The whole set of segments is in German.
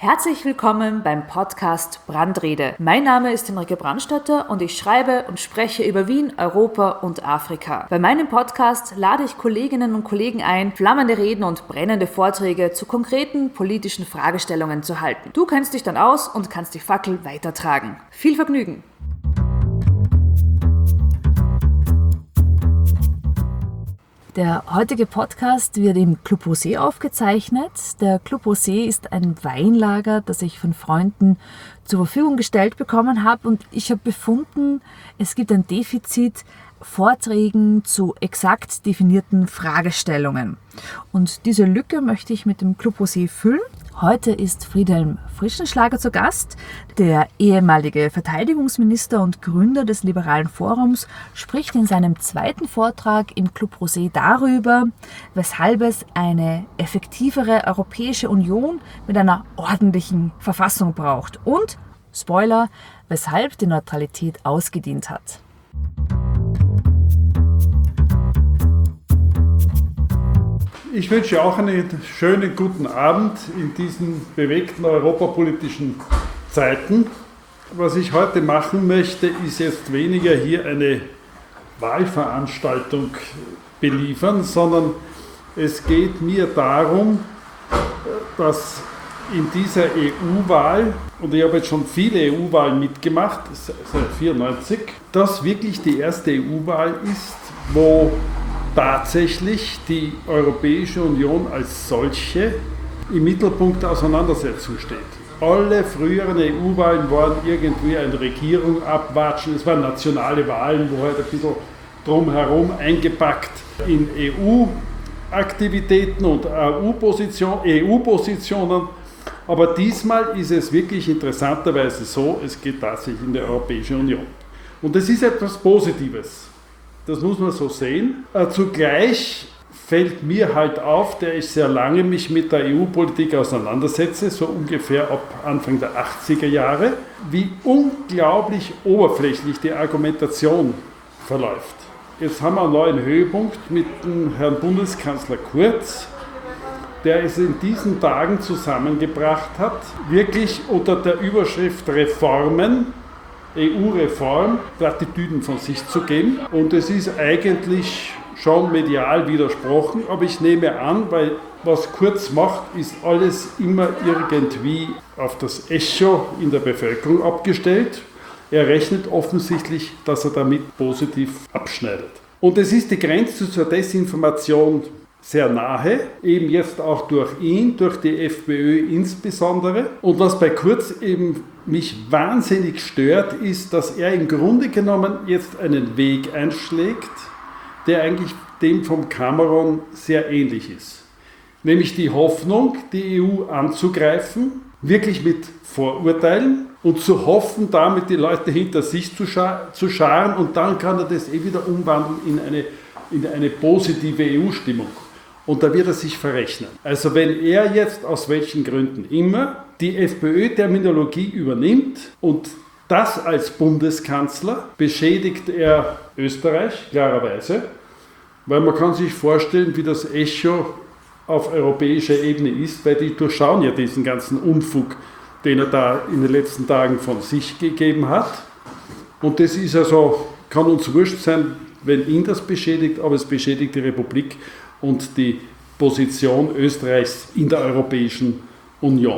Herzlich willkommen beim Podcast Brandrede. Mein Name ist Henrike Brandstätter und ich schreibe und spreche über Wien, Europa und Afrika. Bei meinem Podcast lade ich Kolleginnen und Kollegen ein, flammende Reden und brennende Vorträge zu konkreten politischen Fragestellungen zu halten. Du kennst dich dann aus und kannst die Fackel weitertragen. Viel Vergnügen! Der heutige Podcast wird im Club Rosé aufgezeichnet. Der Club Rosé ist ein Weinlager, das ich von Freunden zur Verfügung gestellt bekommen habe. Und ich habe befunden, es gibt ein Defizit Vorträgen zu exakt definierten Fragestellungen. Und diese Lücke möchte ich mit dem Club Rosé füllen. Heute ist Friedhelm Frischenschlager zu Gast. Der ehemalige Verteidigungsminister und Gründer des Liberalen Forums spricht in seinem zweiten Vortrag im Club Rosé darüber, weshalb es eine effektivere Europäische Union mit einer ordentlichen Verfassung braucht und, Spoiler, weshalb die Neutralität ausgedient hat. Ich wünsche auch einen schönen guten Abend in diesen bewegten europapolitischen Zeiten. Was ich heute machen möchte, ist jetzt weniger hier eine Wahlveranstaltung beliefern, sondern es geht mir darum, dass in dieser EU-Wahl, und ich habe jetzt schon viele EU-Wahlen mitgemacht, seit 1994, das wirklich die erste EU-Wahl ist, wo tatsächlich die Europäische Union als solche im Mittelpunkt der Auseinandersetzung steht. Alle früheren EU-Wahlen waren irgendwie eine Regierung abwatschen. Es waren nationale Wahlen, wo halt ein bisschen drumherum eingepackt in EU-Aktivitäten und EU-Positionen. Aber diesmal ist es wirklich interessanterweise so, es geht tatsächlich in die Europäische Union. Und das ist etwas Positives. Das muss man so sehen. Zugleich fällt mir halt auf, der ich sehr lange mich mit der EU-Politik auseinandersetze, so ungefähr ab Anfang der 80er Jahre, wie unglaublich oberflächlich die Argumentation verläuft. Jetzt haben wir einen neuen Höhepunkt mit dem Herrn Bundeskanzler Kurz, der es in diesen Tagen zusammengebracht hat, wirklich unter der Überschrift Reformen, EU-Reform, Plattitüden von sich zu geben. Und es ist eigentlich schon medial widersprochen, aber ich nehme an, weil was Kurz macht, ist alles immer irgendwie auf das Echo in der Bevölkerung abgestellt. Er rechnet offensichtlich, dass er damit positiv abschneidet. Und es ist die Grenze zur Desinformation sehr nahe, eben jetzt auch durch ihn, durch die FPÖ insbesondere. Und was bei Kurz eben mich wahnsinnig stört, ist, dass er im Grunde genommen jetzt einen Weg einschlägt, der eigentlich dem vom Cameron sehr ähnlich ist. Nämlich die Hoffnung, die EU anzugreifen, wirklich mit Vorurteilen und zu hoffen, damit die Leute hinter sich zu scharen, und dann kann er das wieder umwandeln in eine positive EU-Stimmung. Und da wird er sich verrechnen. Also wenn er jetzt aus welchen Gründen immer die FPÖ-Terminologie übernimmt und das als Bundeskanzler, beschädigt er Österreich, klarerweise, weil man kann sich vorstellen, wie das Echo auf europäischer Ebene ist, weil die durchschauen ja diesen ganzen Unfug, den er da in den letzten Tagen von sich gegeben hat. Und das ist also, kann uns wurscht sein, wenn ihn das beschädigt, aber es beschädigt die Republik und die Position Österreichs in der Europäischen Union.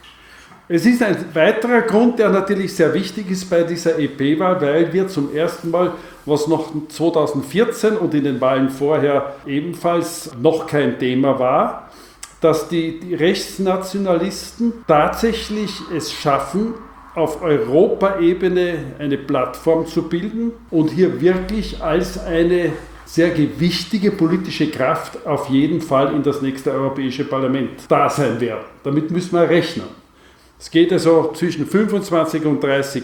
Es ist ein weiterer Grund, der natürlich sehr wichtig ist bei dieser EP-Wahl, weil wir zum ersten Mal, was noch 2014 und in den Wahlen vorher ebenfalls noch kein Thema war, dass die Rechtsnationalisten tatsächlich es schaffen, auf Europaebene eine Plattform zu bilden und hier wirklich als eine sehr gewichtige politische Kraft auf jeden Fall in das nächste Europäische Parlament da sein werden. Damit müssen wir rechnen. Es geht also zwischen 25% und 30%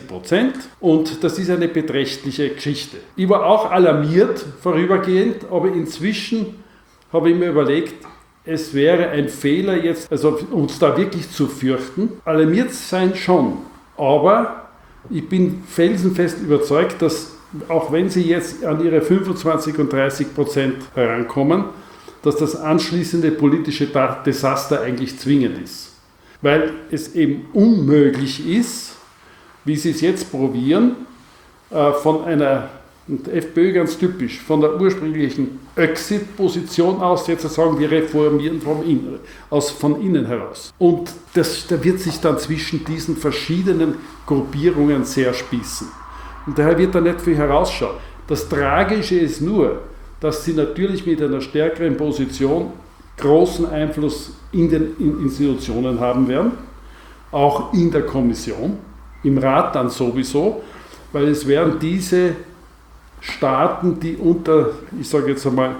und das ist eine beträchtliche Geschichte. Ich war auch alarmiert vorübergehend, aber inzwischen habe ich mir überlegt, es wäre ein Fehler jetzt, also uns da wirklich zu fürchten. Alarmiert sein schon, aber ich bin felsenfest überzeugt, dass auch wenn sie jetzt an ihre 25% und 30% herankommen, dass das anschließende politische Desaster eigentlich zwingend ist. weil es eben unmöglich ist, wie sie es jetzt probieren, von einer, und FPÖ ganz typisch, von der ursprünglichen Exit-Position aus jetzt zu sagen, wir reformieren von innen heraus. Und da wird sich dann zwischen diesen verschiedenen Gruppierungen sehr spießen. Und daher wird da nicht viel herausschauen. Das Tragische ist nur, dass sie natürlich mit einer stärkeren Position großen Einfluss in den Institutionen haben werden, auch in der Kommission, im Rat dann sowieso, weil es werden diese Staaten, die unter, ich sage jetzt einmal,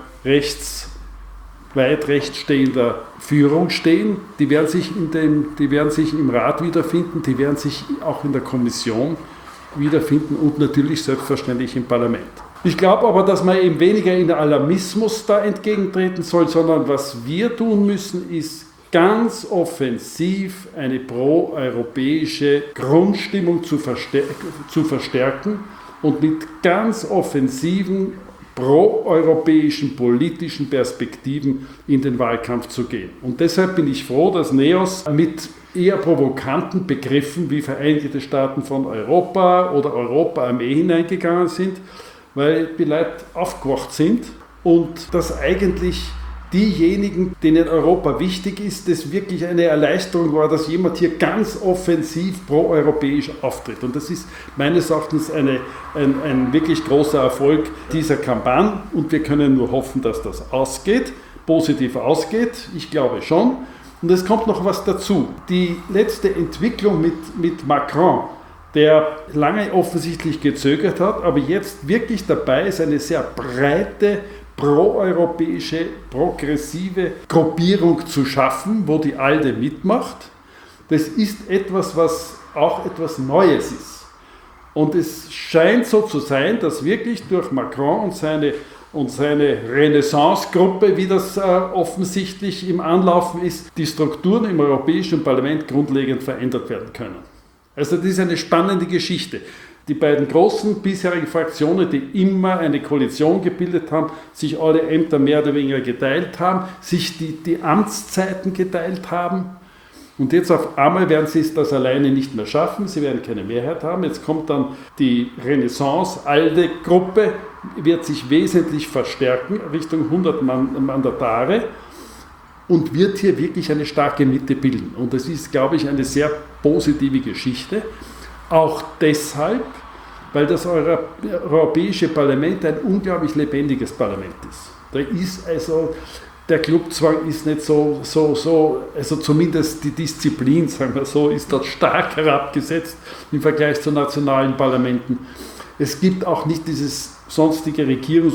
weit rechts stehender Führung stehen, die werden sich im Rat wiederfinden, die werden sich auch in der Kommission wiederfinden und natürlich selbstverständlich im Parlament. Ich glaube aber, dass man eben weniger in Alarmismus da entgegentreten soll, sondern was wir tun müssen, ist ganz offensiv eine pro-europäische Grundstimmung zu verstärken und mit ganz offensiven pro-europäischen politischen Perspektiven in den Wahlkampf zu gehen. Und deshalb bin ich froh, dass NEOS mit eher provokanten Begriffen wie Vereinigte Staaten von Europa oder Europa-Armee hineingegangen sind, weil die Leute aufgewacht sind und dass eigentlich diejenigen, denen Europa wichtig ist, das wirklich eine Erleichterung war, dass jemand hier ganz offensiv pro-europäisch auftritt. Und das ist meines Erachtens ein wirklich großer Erfolg dieser Kampagne und wir können nur hoffen, dass das positiv ausgeht. Ich glaube schon. Und es kommt noch was dazu. Die letzte Entwicklung mit Macron, der lange offensichtlich gezögert hat, aber jetzt wirklich dabei ist, eine sehr breite, pro-europäische, progressive Gruppierung zu schaffen, wo die ALDE mitmacht. Das ist etwas, was auch etwas Neues ist. Und es scheint so zu sein, dass wirklich durch Macron und seine Renaissance-Gruppe, wie das offensichtlich im Anlaufen ist, die Strukturen im Europäischen Parlament grundlegend verändert werden können. Also das ist eine spannende Geschichte. Die beiden großen bisherigen Fraktionen, die immer eine Koalition gebildet haben, sich alle Ämter mehr oder weniger geteilt haben, sich die Amtszeiten geteilt haben. Und jetzt auf einmal werden sie das alleine nicht mehr schaffen, sie werden keine Mehrheit haben. Jetzt kommt dann die Renaissance-ALDE-Gruppe, wird sich wesentlich verstärken, Richtung 100 Mandatare und wird hier wirklich eine starke Mitte bilden. Und das ist, glaube ich, eine sehr positive Geschichte. Auch deshalb, weil das Europäische Parlament ein unglaublich lebendiges Parlament ist. Da ist also, der Clubzwang ist nicht so, also zumindest die Disziplin, sagen wir so, ist dort stark herabgesetzt im Vergleich zu nationalen Parlamenten. Es gibt auch nicht dieses sonstige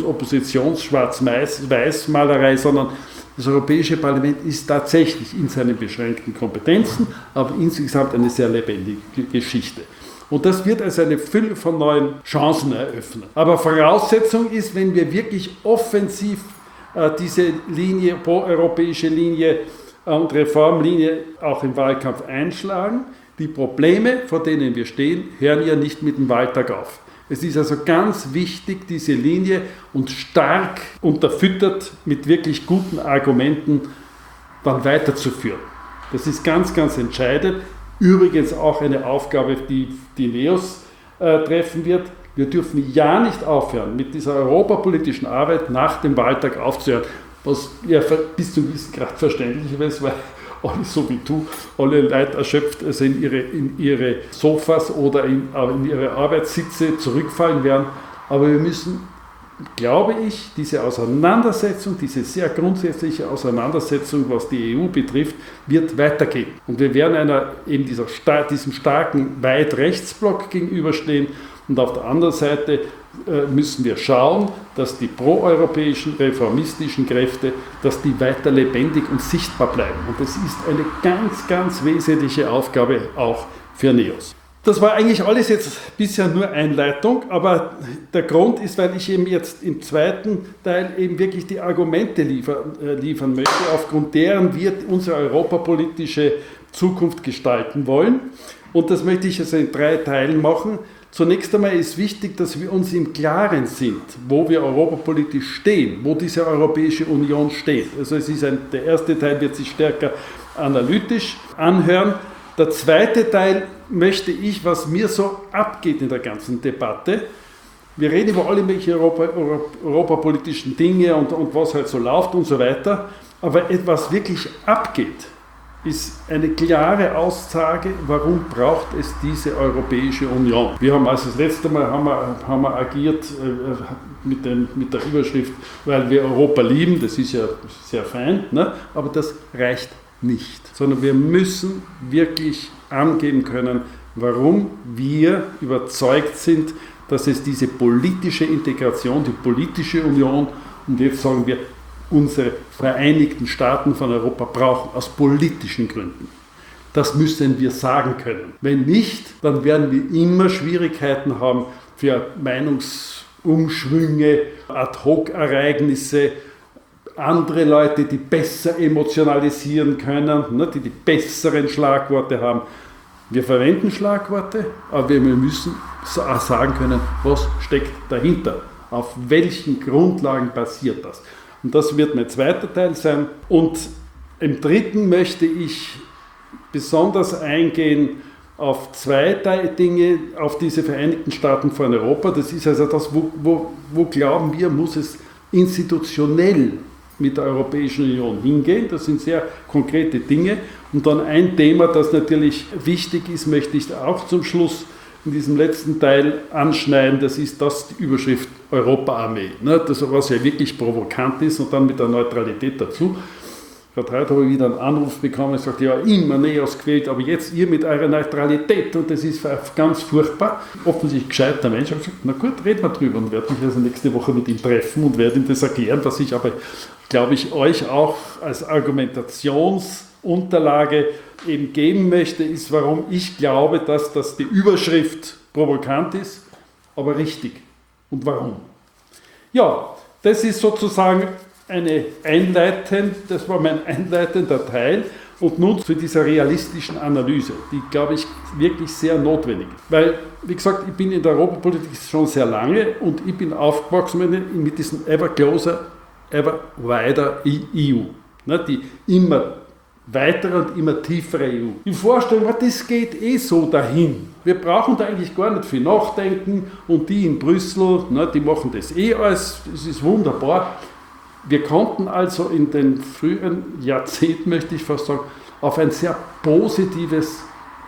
Regierungs-Oppositions-Schwarz-Weiß-Malerei, sondern das Europäische Parlament ist tatsächlich in seinen beschränkten Kompetenzen, aber insgesamt eine sehr lebendige Geschichte. Und das wird also eine Fülle von neuen Chancen eröffnen. Aber Voraussetzung ist, wenn wir wirklich offensiv diese Linie, pro-europäische Linie und Reformlinie auch im Wahlkampf einschlagen. Die Probleme, vor denen wir stehen, hören ja nicht mit dem Wahltag auf. Es ist also ganz wichtig, diese Linie und stark unterfüttert mit wirklich guten Argumenten dann weiterzuführen. Das ist ganz, ganz entscheidend. Übrigens auch eine Aufgabe, die NEOS treffen wird. Wir dürfen ja nicht aufhören, mit dieser europapolitischen Arbeit nach dem Wahltag aufzuhören, was ja bis zum gewissen Grad verständlich ist, weil alle so wie du, alle Leute erschöpft also in ihre Sofas oder in ihre Arbeitssitze zurückfallen werden. Aber wir müssen, glaube ich, diese Auseinandersetzung, diese sehr grundsätzliche Auseinandersetzung, was die EU betrifft, wird weitergehen. Und wir werden diesem starken Weit-Rechtsblock gegenüberstehen. Und auf der anderen Seite müssen wir schauen, dass die proeuropäischen, reformistischen Kräfte, dass die weiter lebendig und sichtbar bleiben. Und das ist eine ganz, ganz wesentliche Aufgabe auch für NEOS. Das war eigentlich alles jetzt bisher nur Einleitung, aber der Grund ist, weil ich eben jetzt im zweiten Teil eben wirklich die Argumente liefern möchte, aufgrund deren wir unsere europapolitische Zukunft gestalten wollen. Und das möchte ich also in 3 Teilen machen. Zunächst einmal ist wichtig, dass wir uns im Klaren sind, wo wir europapolitisch stehen, wo diese Europäische Union steht. Also der erste Teil wird sich stärker analytisch anhören. Der zweite Teil möchte ich, was mir so abgeht in der ganzen Debatte. Wir reden über alle möglichen europapolitischen Dinge und was halt so läuft und so weiter. Aber was wirklich abgeht, ist eine klare Aussage, warum braucht es diese Europäische Union. Wir haben also das letzte Mal haben wir agiert mit der Überschrift, weil wir Europa lieben, das ist ja sehr fein, ne? Aber das reicht nicht, sondern wir müssen wirklich angeben können, warum wir überzeugt sind, dass es diese politische Integration, die politische Union, und jetzt sagen wir, unsere Vereinigten Staaten von Europa brauchen, aus politischen Gründen. Das müssen wir sagen können. Wenn nicht, dann werden wir immer Schwierigkeiten haben für Meinungsumschwünge, Ad-hoc-Ereignisse, andere Leute, die besser emotionalisieren können, die besseren Schlagworte haben. Wir verwenden Schlagworte, aber wir müssen auch sagen können, was steckt dahinter, auf welchen Grundlagen basiert das. Und das wird mein zweiter Teil sein. Und im dritten möchte ich besonders eingehen auf zwei Dinge, auf diese Vereinigten Staaten von Europa. Das ist also das, wo glauben wir, muss es institutionell mit der Europäischen Union hingehen. Das sind sehr konkrete Dinge. Und dann ein Thema, das natürlich wichtig ist, möchte ich auch zum Schluss in diesem letzten Teil anschneiden. Das ist die Überschrift Europa-Armee. Das, was ja wirklich provokant ist, und dann mit der Neutralität dazu. Gerade heute habe ich wieder einen Anruf bekommen, der sagt, ja, immer NEOS gewählt, aber jetzt ihr mit eurer Neutralität, und das ist ganz furchtbar. Offensichtlich gescheiter Mensch. Ich habe gesagt, na gut, reden wir drüber, und werde mich also nächste Woche mit ihm treffen und werde ihm das erklären, was ich aber, glaube ich, euch auch als Argumentationsunterlage eben geben möchte, ist, warum ich glaube, dass die Überschrift provokant ist, aber richtig. Und warum? Ja, das ist sozusagen das war mein einleitender Teil. Und nun zu dieser realistischen Analyse, die, glaube ich, wirklich sehr notwendig ist. Weil, wie gesagt, ich bin in der Europapolitik schon sehr lange und ich bin aufgewachsen mit diesem ever closer, ever wider EU. Die immer weitere und immer tiefere EU. Die Vorstellung, das geht so dahin. Wir brauchen da eigentlich gar nicht viel nachdenken, und die in Brüssel, die machen das alles, das ist wunderbar. Wir konnten also in den früheren Jahrzehnten, möchte ich fast sagen, auf ein sehr positives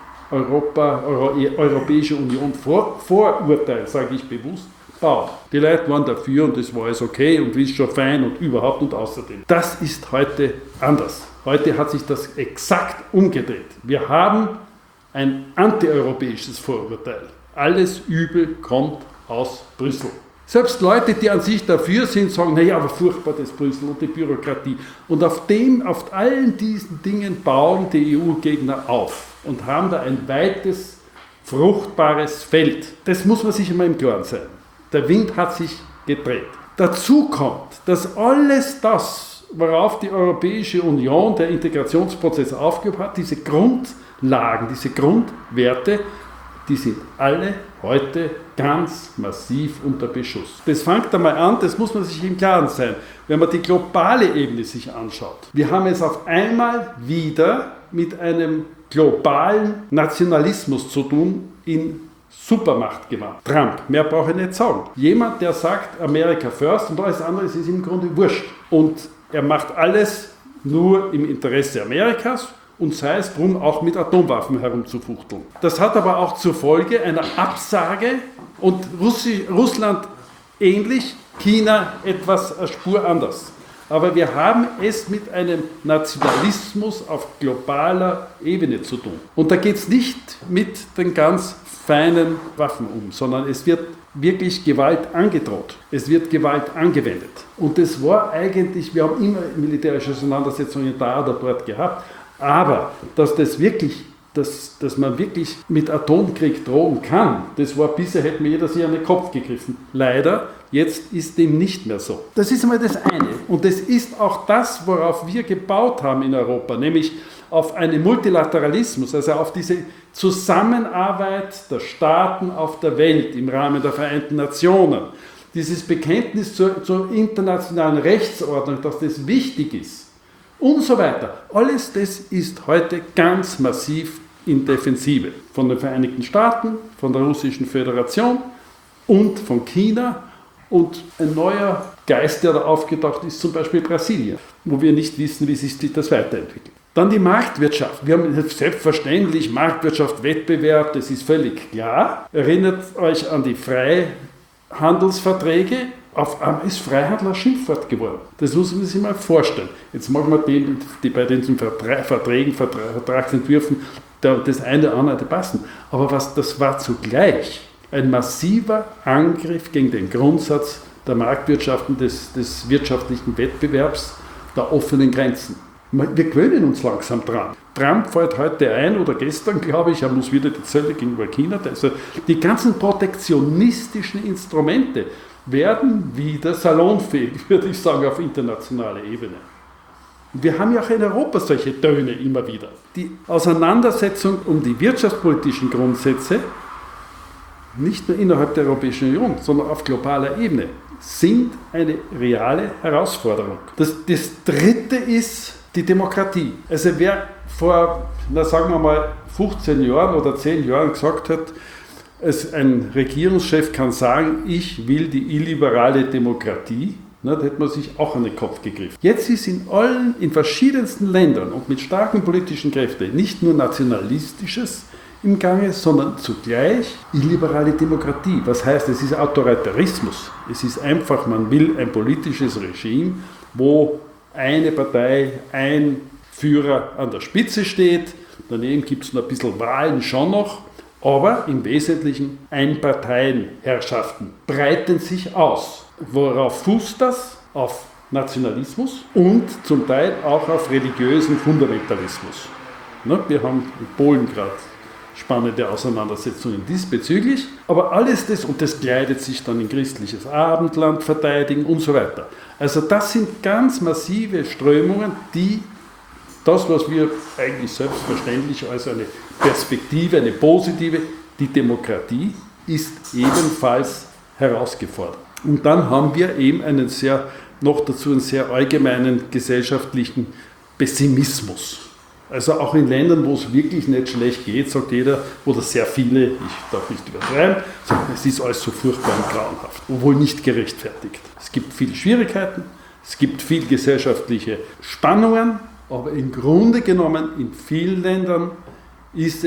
Europäische Union Vorurteil, sage ich bewusst, bauen. Die Leute waren dafür und das war alles okay und ist schon fein und überhaupt und außerdem. Das ist heute anders. Heute hat sich das exakt umgedreht. Wir haben ein antieuropäisches Vorurteil. Alles Übel kommt aus Brüssel. Selbst Leute, die an sich dafür sind, sagen, naja, aber furchtbar das Brüssel und die Bürokratie. Und auf allen diesen Dingen bauen die EU-Gegner auf und haben da ein weites, fruchtbares Feld. Das muss man sich immer im Klaren sein. Der Wind hat sich gedreht. Dazu kommt, dass alles das, worauf die Europäische Union, der Integrationsprozess aufgebaut hat, diese Grundlagen, diese Grundwerte, die sind alle heute ganz massiv unter Beschuss. Das fängt einmal an, das muss man sich im Klaren sein, wenn man die globale Ebene sich anschaut. Wir haben es auf einmal wieder mit einem globalen Nationalismus zu tun in Supermacht gemacht. Trump, mehr brauche ich nicht sagen. Jemand, der sagt, America first und alles andere ist im Grunde wurscht. Und er macht alles nur im Interesse Amerikas, und sei es drum, auch mit Atomwaffen herumzufuchteln. Das hat aber auch zur Folge einer Absage, und Russland ähnlich, China etwas eine Spur anders. Aber wir haben es mit einem Nationalismus auf globaler Ebene zu tun. Und da geht es nicht mit den ganz feinen Waffen um, sondern es wird wirklich Gewalt angedroht. Es wird Gewalt angewendet. Und das war eigentlich, wir haben immer militärische Auseinandersetzungen da oder dort gehabt, aber dass man wirklich mit Atomkrieg drohen kann, das war bisher, hätte mir jeder sich an den Kopf gegriffen. Leider Jetzt ist dem nicht mehr so. Das ist einmal das eine. Und das ist auch das, worauf wir gebaut haben in Europa, nämlich auf einen Multilateralismus, also auf diese Zusammenarbeit der Staaten auf der Welt im Rahmen der Vereinten Nationen. Dieses Bekenntnis zur internationalen Rechtsordnung, dass das wichtig ist und so weiter. Alles das ist heute ganz massiv in Defensive. Von den Vereinigten Staaten, von der Russischen Föderation und von China. Und ein neuer Geist, der da aufgetaucht ist, zum Beispiel Brasilien, wo wir nicht wissen, wie sich das weiterentwickelt. Dann die Marktwirtschaft. Wir haben selbstverständlich Marktwirtschaft, Wettbewerb, das ist völlig klar. Erinnert euch an die Freihandelsverträge. Auf einmal ist Freihandel ein Schimpfwort geworden. Das muss man sich mal vorstellen. Jetzt machen wir bei diesen Verträgen, Vertragsentwürfen, das eine oder andere passen. Aber das war zugleich ein massiver Angriff gegen den Grundsatz der Marktwirtschaft und des wirtschaftlichen Wettbewerbs, der offenen Grenzen. Wir gewöhnen uns langsam dran. Trump fällt heute ein, oder gestern, glaube ich, er muss wieder die Zölle gegenüber China. Also die ganzen protektionistischen Instrumente werden wieder salonfähig, würde ich sagen, auf internationaler Ebene. Wir haben ja auch in Europa solche Töne immer wieder. Die Auseinandersetzung um die wirtschaftspolitischen Grundsätze, nicht nur innerhalb der Europäischen Union, sondern auf globaler Ebene, sind eine reale Herausforderung. Das Dritte ist die Demokratie. Also wer vor, sagen wir mal, 15 Jahren oder 10 Jahren gesagt hat, ein Regierungschef kann sagen, ich will die illiberale Demokratie, da hätte man sich auch an den Kopf gegriffen. Jetzt ist in verschiedensten Ländern und mit starken politischen Kräften nicht nur Nationalistisches im Gange, sondern zugleich illiberale Demokratie. Was heißt, es ist Autoritarismus. Es ist einfach, man will ein politisches Regime, wo eine Partei, ein Führer an der Spitze steht. Daneben gibt es noch ein bisschen Wahlen schon noch, aber im Wesentlichen Einparteienherrschaften breiten sich aus. Worauf fußt das? Auf Nationalismus und zum Teil auch auf religiösen Fundamentalismus. Wir haben in Polen gerade spannende Auseinandersetzungen diesbezüglich, aber alles das, und das kleidet sich dann in christliches Abendland verteidigen und so weiter. Also das sind ganz massive Strömungen, die das, was wir eigentlich selbstverständlich als eine Perspektive, eine positive, die Demokratie ist ebenfalls herausgefordert. Und dann haben wir eben noch dazu einen sehr allgemeinen gesellschaftlichen Pessimismus. Also auch in Ländern, wo es wirklich nicht schlecht geht, sagt jeder, oder sehr viele, ich darf nicht übertreiben, sagen, es ist alles so furchtbar und grauenhaft, obwohl nicht gerechtfertigt. Es gibt viele Schwierigkeiten, es gibt viele gesellschaftliche Spannungen, aber im Grunde genommen in vielen Ländern geht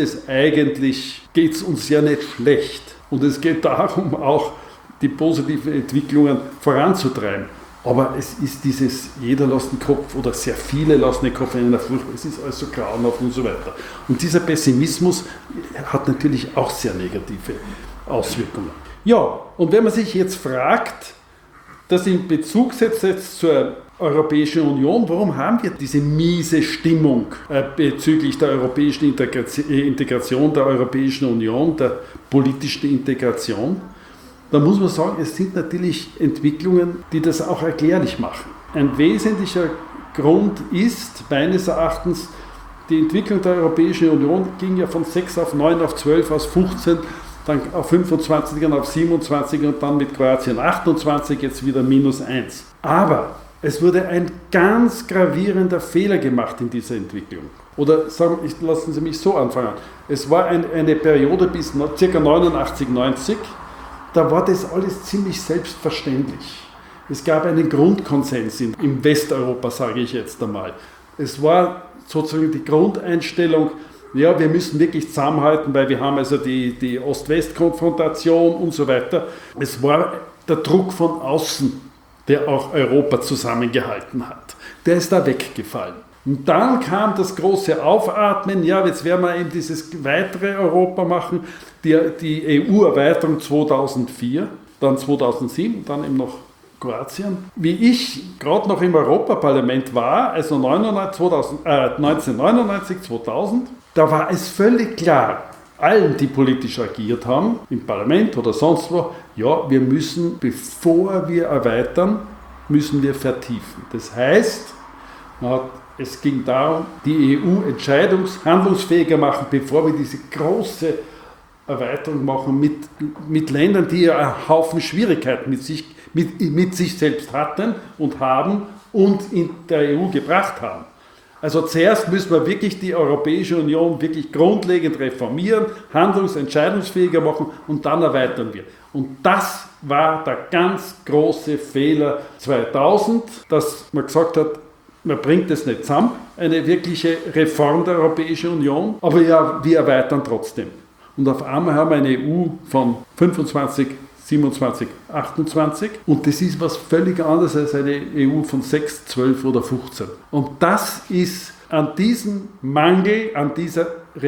es uns ja nicht schlecht. Und es geht darum, auch die positiven Entwicklungen voranzutreiben. Aber es ist jeder lässt den Kopf oder sehr viele lassen den Kopf in einer Furcht, es ist alles so grauenhaft und so weiter. Und dieser Pessimismus hat natürlich auch sehr negative Auswirkungen. Ja, und wenn man sich jetzt fragt, das in Bezug setzt jetzt zur Europäischen Union, warum haben wir diese miese Stimmung bezüglich der europäischen Integration der Europäischen Union, der politischen Integration? Da muss man sagen, es sind natürlich Entwicklungen, die das auch erklärlich machen. Ein wesentlicher Grund ist meines Erachtens, die Entwicklung der Europäischen Union ging ja von 6 auf 9 auf 12 auf 15, dann auf 25 und auf 27 und dann mit Kroatien 28, jetzt wieder -1. Aber es wurde ein ganz gravierender Fehler gemacht in dieser Entwicklung. Oder lassen Sie mich so anfangen. Es war eine Periode bis ca. 89, 90, da war das alles ziemlich selbstverständlich. Es gab einen Grundkonsens im Westeuropa, sage ich jetzt einmal. Es war sozusagen die Grundeinstellung, ja, wir müssen wirklich zusammenhalten, weil wir haben also die Ost-West-Konfrontation und so weiter. Es war der Druck von außen, der auch Europa zusammengehalten hat. Der ist da weggefallen. Und dann kam das große Aufatmen, ja, jetzt werden wir eben dieses weitere Europa machen, die EU-Erweiterung 2004, dann 2007, dann eben noch Kroatien. Wie ich gerade noch im Europaparlament war, also 1999, 2000, da war es völlig klar, allen, die politisch agiert haben, im Parlament oder sonst wo, ja, wir müssen, bevor wir erweitern, müssen wir vertiefen. Das heißt, es ging darum, die EU handlungsfähiger machen, bevor wir diese große Erweiterung machen mit Ländern, die ja einen Haufen Schwierigkeiten mit sich selbst hatten und haben und in der EU gebracht haben. Also zuerst müssen wir wirklich die Europäische Union wirklich grundlegend reformieren, entscheidungsfähiger machen und dann erweitern wir. Und das war der ganz große Fehler 2000, dass man gesagt hat, man bringt es nicht zusammen, eine wirkliche Reform der Europäischen Union, aber ja, wir erweitern trotzdem. Und auf einmal haben wir eine EU von 25, 27, 28 und das ist was völlig anderes als eine EU von 6, 12 oder 15. Und das ist an diesem Mangel, an dieser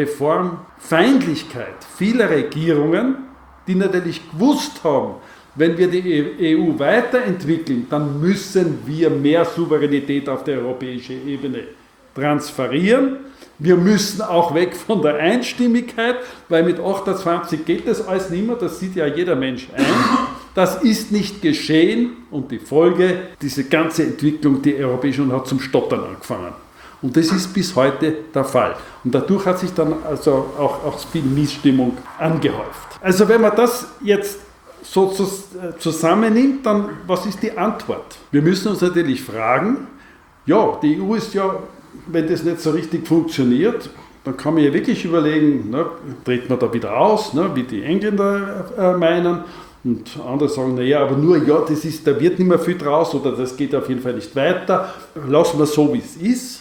Reformfeindlichkeit vieler Regierungen, die natürlich gewusst haben, wenn wir die EU weiterentwickeln, dann müssen wir mehr Souveränität auf der europäischen Ebene transferieren. Wir müssen auch weg von der Einstimmigkeit, weil mit 28 geht das alles nicht mehr, das sieht ja jeder Mensch ein. Das ist nicht geschehen und die Folge, diese ganze Entwicklung, die Europäische Union hat zum Stottern angefangen. Und das ist bis heute der Fall. Und dadurch hat sich dann also auch viel Missstimmung angehäuft. Also wenn man das jetzt so zusammennimmt, dann was ist die Antwort? Wir müssen uns natürlich fragen, ja, die EU ist ja, wenn das nicht so richtig funktioniert, dann kann man ja wirklich überlegen, ne, dreht man da wieder aus, ne, wie die Engländer meinen. Und andere sagen, naja, aber nur, ja, da wird nicht mehr viel draus oder das geht auf jeden Fall nicht weiter. Lassen wir so, wie es ist.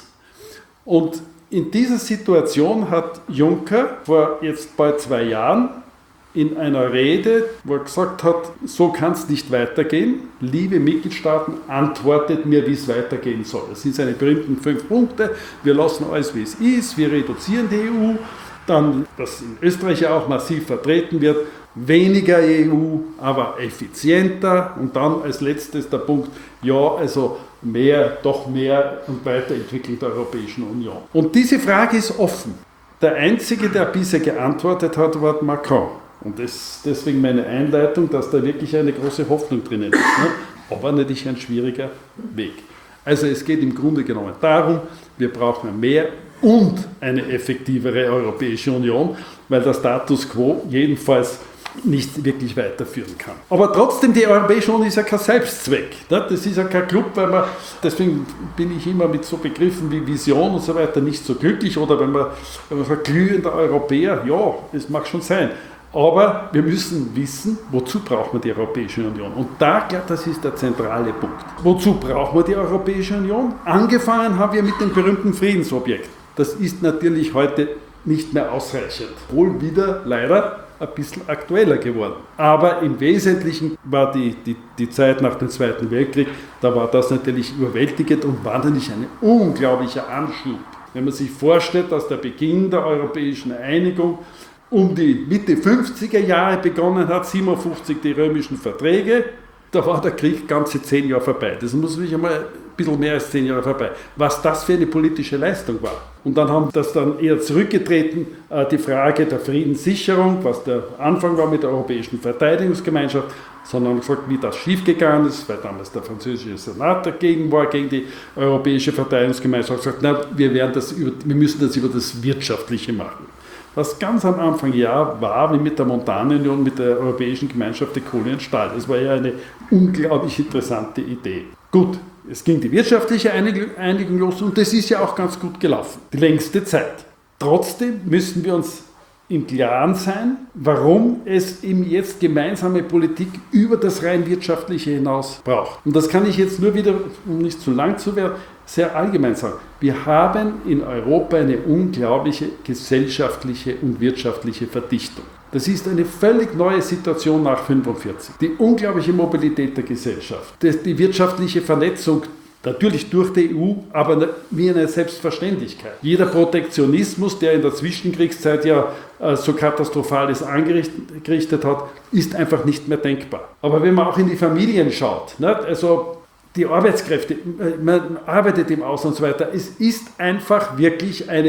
Und in dieser Situation hat Juncker vor jetzt bald 2 Jahren in einer Rede, wo er gesagt hat, so kann es nicht weitergehen. Liebe Mitgliedstaaten, antwortet mir, wie es weitergehen soll. Das sind seine berühmten 5 Punkte. Wir lassen alles, wie es ist. Wir reduzieren die EU. Dann, dass in Österreich ja auch massiv vertreten wird, weniger EU, aber effizienter. Und dann als letztes der Punkt, ja, also doch mehr und Weiterentwicklung der Europäischen Union. Und diese Frage ist offen. Der Einzige, der bisher geantwortet hat, war Macron. Und deswegen meine Einleitung, dass da wirklich eine große Hoffnung drinnen ist. Ne? Aber natürlich ein schwieriger Weg. Also es geht im Grunde genommen darum, wir brauchen mehr und eine effektivere Europäische Union, weil der Status quo jedenfalls nicht wirklich weiterführen kann. Aber trotzdem, die Europäische Union ist ja kein Selbstzweck. Ne? Das ist ja kein Club, deswegen bin ich immer mit so Begriffen wie Vision und so weiter nicht so glücklich. Oder wenn man sagt, glühender Europäer, ja, das mag schon sein. Aber wir müssen wissen, wozu braucht man die Europäische Union? Und das ist der zentrale Punkt. Wozu braucht man die Europäische Union? Angefangen haben wir mit dem berühmten Friedensobjekt. Das ist natürlich heute nicht mehr ausreichend. Wohl wieder leider ein bisschen aktueller geworden. Aber im Wesentlichen war die Zeit nach dem Zweiten Weltkrieg, da war das natürlich überwältigend und war natürlich ein unglaublicher Anschub. Wenn man sich vorstellt, dass der Beginn der europäischen Einigung um die Mitte 50er Jahre begonnen hat, 57 die römischen Verträge, da war der Krieg ganze 10 Jahre vorbei. Das muss wirklich einmal ein bisschen mehr als 10 Jahre vorbei. Was das für eine politische Leistung war. Und dann haben das dann eher zurückgetreten, die Frage der Friedenssicherung, was der Anfang war mit der Europäischen Verteidigungsgemeinschaft, sondern gesagt, wie das schiefgegangen ist, weil damals der französische Senat dagegen war, gegen die Europäische Verteidigungsgemeinschaft, gesagt, na, wir müssen das über das Wirtschaftliche machen. Was ganz am Anfang war, wie mit der Montanunion, mit der Europäischen Gemeinschaft der Kohle und Stahl. Das war ja eine unglaublich interessante Idee. Gut, es ging die wirtschaftliche Einigung los und das ist ja auch ganz gut gelaufen, die längste Zeit. Trotzdem müssen wir uns im Klaren sein, warum es eben jetzt gemeinsame Politik über das rein wirtschaftliche hinaus braucht. Und das kann ich jetzt nur wieder, um nicht zu lang zu werden, sehr allgemein sagen. Wir haben in Europa eine unglaubliche gesellschaftliche und wirtschaftliche Verdichtung. Das ist eine völlig neue Situation nach 1945. Die unglaubliche Mobilität der Gesellschaft, die wirtschaftliche Vernetzung, natürlich durch die EU, aber wie eine Selbstverständlichkeit. Jeder Protektionismus, der in der Zwischenkriegszeit ja so Katastrophales angerichtet hat, ist einfach nicht mehr denkbar. Aber wenn man auch in die Familien schaut, ne, also die Arbeitskräfte, man arbeitet im Ausland und so weiter, es ist einfach wirklich eine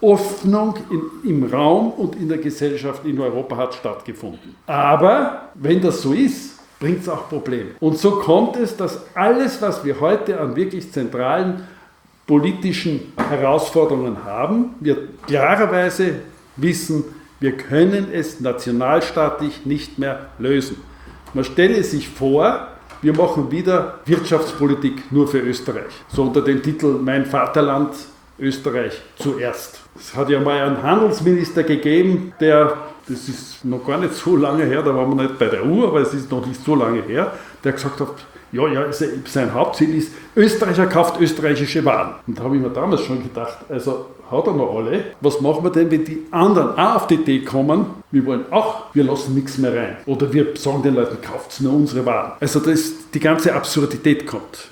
Öffnung im Raum und in der Gesellschaft in Europa hat stattgefunden. Aber wenn das so ist, bringt es auch Probleme. Und so kommt es, dass alles, was wir heute an wirklich zentralen politischen Herausforderungen haben, wir klarerweise wissen, wir können es nationalstaatlich nicht mehr lösen. Man stelle sich vor, wir machen wieder Wirtschaftspolitik nur für Österreich. So unter dem Titel Mein Vaterland, Österreich zuerst. Es hat ja mal einen Handelsminister gegeben, das ist noch gar nicht so lange her, da waren wir nicht bei der EU, aber es ist noch nicht so lange her, der gesagt hat, sein Hauptziel ist, Österreicher kauft österreichische Waren. Und da habe ich mir damals schon gedacht, also hat er noch alle, was machen wir denn, wenn die anderen auch auf die Idee kommen, wir lassen nichts mehr rein. Oder wir sagen den Leuten, kauft nur unsere Waren. Also die ganze Absurdität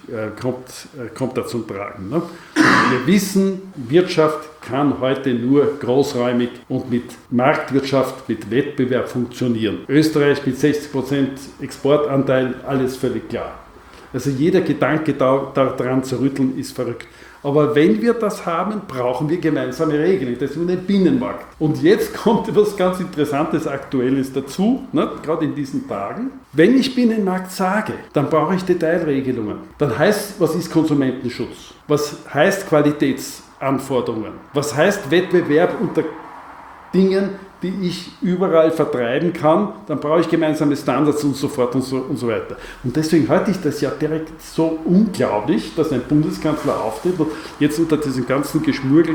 kommt da zum Tragen. Ne? Wir wissen, Wirtschaft kann heute nur großräumig und mit Marktwirtschaft, mit Wettbewerb funktionieren. Österreich mit 60% Exportanteil, alles völlig klar. Also jeder Gedanke daran zu rütteln ist verrückt. Aber wenn wir das haben, brauchen wir gemeinsame Regeln. Das ist nur ein Binnenmarkt. Und jetzt kommt etwas ganz Interessantes, Aktuelles dazu, ne? Gerade in diesen Tagen. Wenn ich Binnenmarkt sage, dann brauche ich Detailregelungen. Dann heißt, was ist Konsumentenschutz? Was heißt Qualitätsanforderungen? Was heißt Wettbewerb unter Dingen, die ich überall vertreiben kann, dann brauche ich gemeinsame Standards und so fort und so weiter. Und deswegen halte ich das ja direkt so unglaublich, dass ein Bundeskanzler auftritt und jetzt unter diesem ganzen Geschmürgel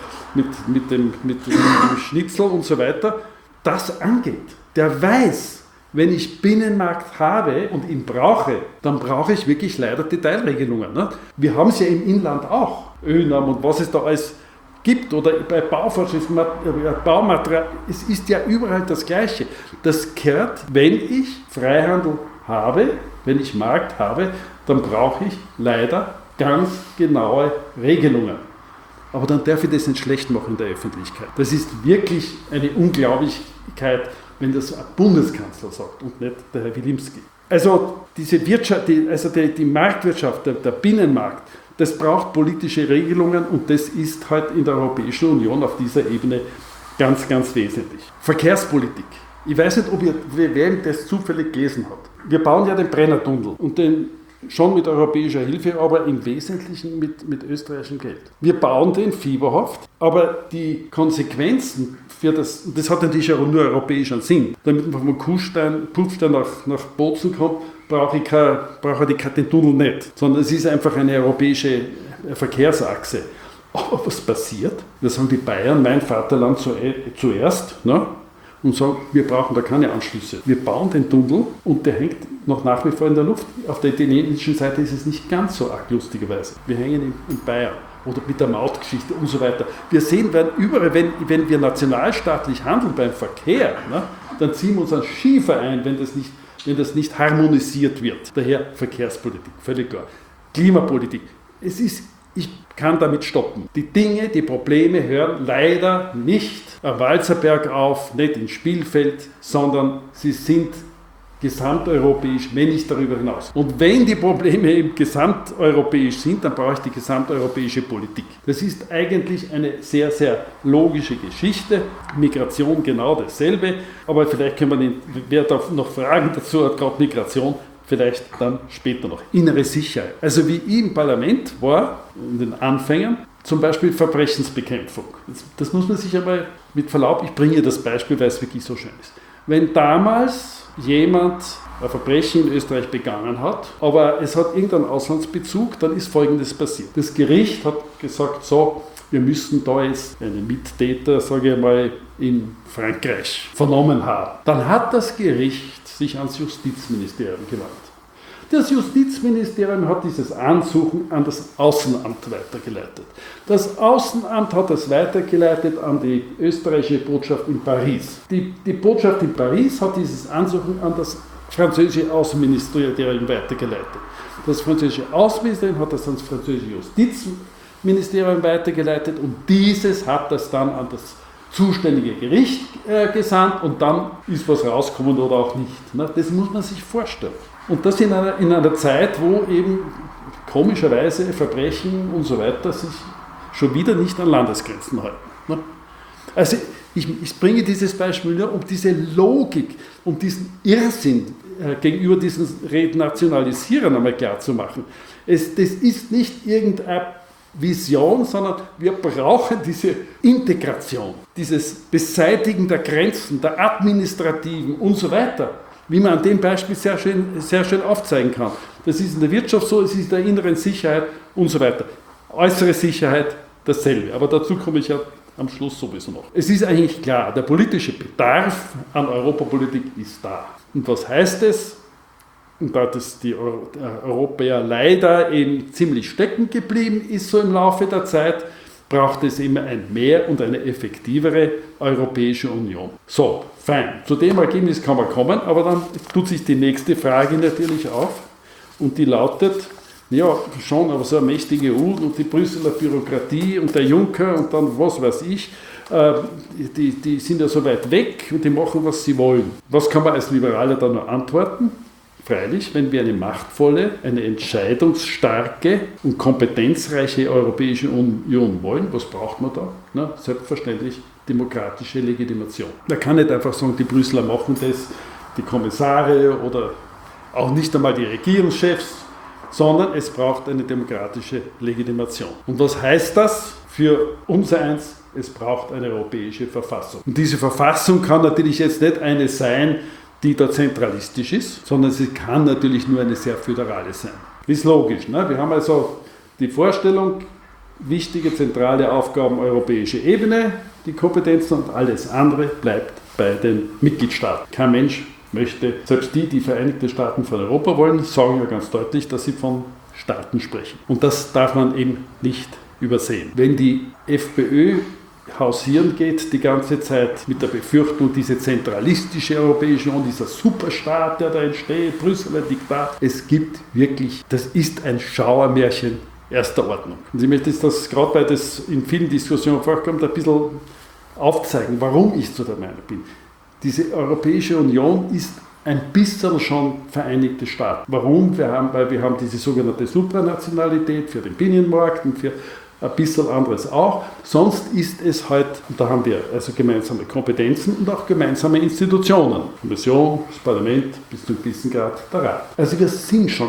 mit dem Schnitzel und so weiter, das angeht. Der weiß, wenn ich Binnenmarkt habe und ihn brauche, dann brauche ich wirklich leider Detailregelungen. Ne? Wir haben es ja im Inland auch, ÖNAM und was es da alles gibt oder bei Bauvorschriften, Baumaterial, es ist ja überall das Gleiche. Das gehört, wenn ich Freihandel habe, wenn ich Markt habe, dann brauche ich leider ganz genaue Regelungen. Aber dann darf ich das nicht schlecht machen in der Öffentlichkeit. Das ist wirklich eine Unglaublichkeit, wenn das ein Bundeskanzler sagt und nicht der Herr Wilimski. Also diese Wirtschaft, die Marktwirtschaft, der Binnenmarkt, das braucht politische Regelungen und das ist halt in der Europäischen Union auf dieser Ebene ganz, ganz wesentlich. Verkehrspolitik. Ich weiß nicht, ob wer das zufällig gelesen hat. Wir bauen ja den Brennertunnel und den schon mit europäischer Hilfe, aber im Wesentlichen mit österreichischem Geld. Wir bauen den fieberhaft, aber die Konsequenzen für das hat natürlich auch nur europäischen Sinn. Damit man vom Puffstein nach Bozen kommt, brauche ich den Tunnel nicht, sondern es ist einfach eine europäische Verkehrsachse. Aber was passiert? Da sagen die Bayern, mein Vaterland zuerst, ne? Und sagen, wir brauchen da keine Anschlüsse. Wir bauen den Tunnel und der hängt noch nach wie vor in der Luft. Auf der italienischen Seite ist es nicht ganz so arg, lustigerweise. Wir hängen in Bayern oder mit der Mautgeschichte und so weiter. Wir sehen, überall, wenn wir nationalstaatlich handeln beim Verkehr, ne, dann ziehen wir uns einen Schiefer ein, wenn das nicht harmonisiert wird. Daher Verkehrspolitik, völlig klar. Klimapolitik. Ich kann damit stoppen. Die Probleme hören leider nicht am Walzerberg auf, nicht in Spielfeld, sondern sie sind gesamteuropäisch, wenn nicht darüber hinaus. Und wenn die Probleme eben gesamteuropäisch sind, dann brauche ich die gesamteuropäische Politik. Das ist eigentlich eine sehr, sehr logische Geschichte. Migration genau dasselbe, aber vielleicht können wir wer da noch Fragen dazu hat, gerade Migration, vielleicht dann später noch. Innere Sicherheit. Also wie ich im Parlament war, in den Anfängen, zum Beispiel Verbrechensbekämpfung. Das muss man sich aber mit Verlaub, ich bringe das Beispiel, weil es wirklich so schön ist. Wenn damals jemand ein Verbrechen in Österreich begangen hat, aber es hat irgendeinen Auslandsbezug, dann ist Folgendes passiert. Das Gericht hat gesagt, so, wir müssen da jetzt einen Mittäter, sage ich mal, in Frankreich vernommen haben. Dann hat das Gericht sich ans Justizministerium gewandt. Das Justizministerium hat dieses Ansuchen an das Außenamt weitergeleitet. Das Außenamt hat es weitergeleitet an die österreichische Botschaft in Paris. Die Botschaft in Paris hat dieses Ansuchen an das französische Außenministerium weitergeleitet. Das französische Außenministerium hat das ans französische Justizministerium weitergeleitet und dieses hat das dann an das zuständige Gericht gesandt und dann ist was rausgekommen oder auch nicht. Das muss man sich vorstellen. Und das in einer Zeit, wo eben komischerweise Verbrechen und so weiter sich schon wieder nicht an Landesgrenzen halten. Ne? Also ich bringe dieses Beispiel nur, um diese Logik, um diesen Irrsinn gegenüber diesen Renationalisieren einmal klar zu machen. Das ist nicht irgendeine Vision, sondern wir brauchen diese Integration, dieses Beseitigen der Grenzen, der administrativen und so weiter, wie man an dem Beispiel sehr schön aufzeigen kann. Das ist in der Wirtschaft so, es ist in der inneren Sicherheit und so weiter. Äußere Sicherheit dasselbe, aber dazu komme ich ja am Schluss sowieso noch. Es ist eigentlich klar, der politische Bedarf an Europapolitik ist da. Und was heißt es? Und da das die Europäer leider eben ziemlich stecken geblieben ist so im Laufe der Zeit, braucht es immer ein mehr und eine effektivere Europäische Union. So, fein. Zu dem Ergebnis kann man kommen, aber dann tut sich die nächste Frage natürlich auf und die lautet, ja, schon, aber so eine mächtige EU und die Brüsseler Bürokratie und der Juncker und dann was weiß ich, die sind ja so weit weg und die machen, was sie wollen. Was kann man als Liberaler da nur antworten? Freilich, wenn wir eine machtvolle, eine entscheidungsstarke und kompetenzreiche Europäische Union wollen, was braucht man da? Na, selbstverständlich demokratische Legitimation. Man kann nicht einfach sagen, die Brüsseler machen das, die Kommissare oder auch nicht einmal die Regierungschefs, sondern es braucht eine demokratische Legitimation. Und was heißt das für unser Eins? Es braucht eine europäische Verfassung. Und diese Verfassung kann natürlich jetzt nicht eine sein, die da zentralistisch ist, sondern sie kann natürlich nur eine sehr föderale sein. Ist logisch. Ne? Wir haben also die Vorstellung, wichtige zentrale Aufgaben europäische Ebene, die Kompetenzen und alles andere bleibt bei den Mitgliedstaaten. Kein Mensch möchte, selbst die Vereinigte Staaten von Europa wollen, sagen ja ganz deutlich, dass sie von Staaten sprechen. Und das darf man eben nicht übersehen. Wenn die FPÖ hausieren geht die ganze Zeit mit der Befürchtung, diese zentralistische Europäische Union, dieser Superstaat, der da entsteht, Brüsseler Diktat, es gibt wirklich, das ist ein Schauermärchen erster Ordnung. Und ich möchte das gerade, weil das in vielen Diskussionen vorkommt, ein bisschen aufzeigen, warum ich so der Meinung bin. Diese Europäische Union ist ein bisschen schon Vereinigte Staaten. Warum? Weil wir haben diese sogenannte Supranationalität für den Binnenmarkt und für ein bisschen anderes auch. Sonst ist es halt, und da haben wir also gemeinsame Kompetenzen und auch gemeinsame Institutionen. Kommission, das Parlament, bis zu einem gewissen Grad der Rat. Also wir sind schon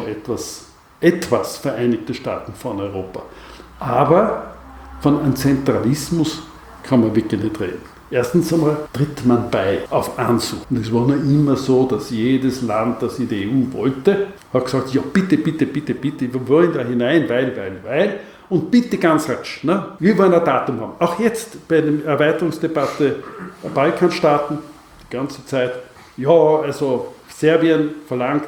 etwas Vereinigte Staaten von Europa. Aber von einem Zentralismus kann man wirklich nicht reden. Erstens einmal tritt man bei auf Anzug. Und es war noch immer so, dass jedes Land, das in die EU wollte, hat gesagt, ja bitte, bitte, bitte, bitte, wir wollen da hinein, weil. Und bitte ganz rasch. Ne? Wir wollen ein Datum haben. Auch jetzt bei der Erweiterungsdebatte der Balkanstaaten, die ganze Zeit, ja, also Serbien verlangt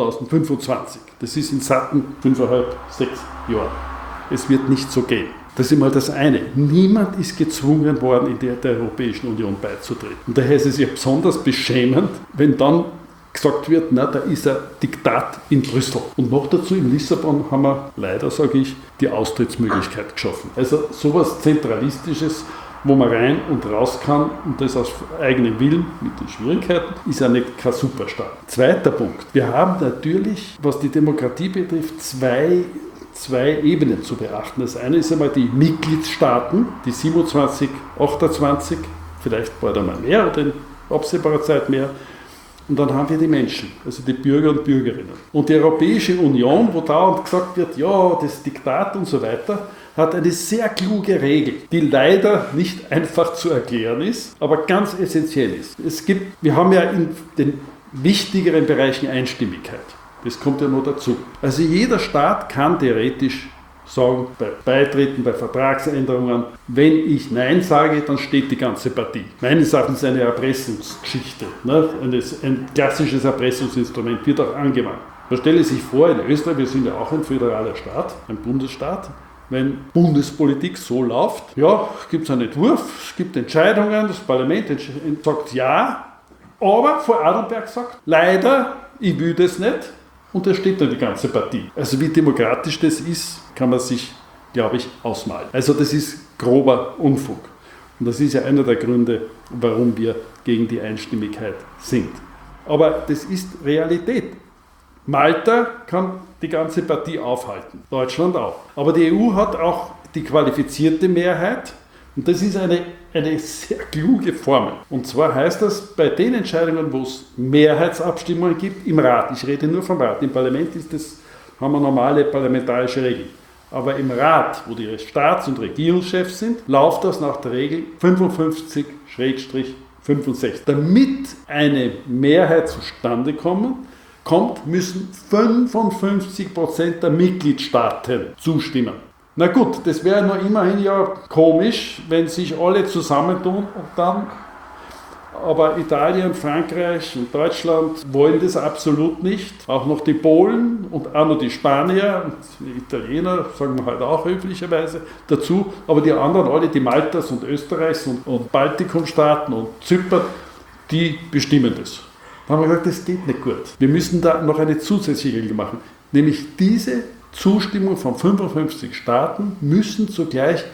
2025. Das ist in satten 5,5, 6 Jahren. Es wird nicht so gehen. Das ist immer das eine. Niemand ist gezwungen worden, in der Europäischen Union beizutreten. Und daher ist es ja besonders beschämend, wenn dann gesagt wird, na, da ist ein Diktat in Brüssel. Und noch dazu in Lissabon haben wir leider, sage ich, die Austrittsmöglichkeit geschaffen. Also sowas Zentralistisches, wo man rein und raus kann und das aus eigenem Willen mit den Schwierigkeiten, ist ja nicht kein Superstaat. Zweiter Punkt. Wir haben natürlich, was die Demokratie betrifft, zwei Ebenen zu beachten. Das eine ist einmal die Mitgliedstaaten, die 27, 28, vielleicht bald einmal mehr oder in absehbarer Zeit mehr. Und dann haben wir die Menschen, also die Bürger und Bürgerinnen. Und die Europäische Union, wo dauernd gesagt wird, ja, das Diktat und so weiter, hat eine sehr kluge Regel, die leider nicht einfach zu erklären ist, aber ganz essentiell ist. Wir haben ja in den wichtigeren Bereichen Einstimmigkeit. Das kommt ja noch dazu. Also jeder Staat kann theoretisch sagen, bei Beitritten, bei Vertragsänderungen, wenn ich Nein sage, dann steht die ganze Partie. Meines Erachtens eine Erpressungsgeschichte. Ne? Ein klassisches Erpressungsinstrument wird auch angewandt. Man stelle sich vor, in Österreich, wir sind ja auch ein föderaler Staat, ein Bundesstaat, wenn Bundespolitik so läuft, ja, gibt es einen Entwurf, es gibt Entscheidungen, das Parlament sagt ja, aber Frau Adelberg sagt, leider, ich will das nicht. Und da steht dann die ganze Partie. Also wie demokratisch das ist, kann man sich, glaube ich, ausmalen. Also das ist grober Unfug. Und das ist ja einer der Gründe, warum wir gegen die Einstimmigkeit sind. Aber das ist Realität. Malta kann die ganze Partie aufhalten, Deutschland auch. Aber die EU hat auch die qualifizierte Mehrheit, Und das ist eine sehr kluge Formel. Und zwar heißt das, bei den Entscheidungen, wo es Mehrheitsabstimmungen gibt, im Rat, ich rede nur vom Rat, im Parlament haben wir normale parlamentarische Regeln. Aber im Rat, wo die Staats- und Regierungschefs sind, läuft das nach der Regel 55-65. Damit eine Mehrheit zustande kommt, müssen 55% der Mitgliedstaaten zustimmen. Na gut, das wäre nur immerhin ja komisch, wenn sich alle zusammentun und dann, aber Italien, Frankreich und Deutschland wollen das absolut nicht. Auch noch die Polen und auch noch die Spanier und die Italiener, sagen wir halt auch höflicherweise dazu, aber die anderen alle, die Maltas und Österreichs und Baltikumstaaten und Zypern, die bestimmen das. Da haben wir gesagt, das geht nicht gut. Wir müssen da noch eine zusätzliche Regel machen, nämlich diese Zustimmung von 55 Staaten müssen zugleich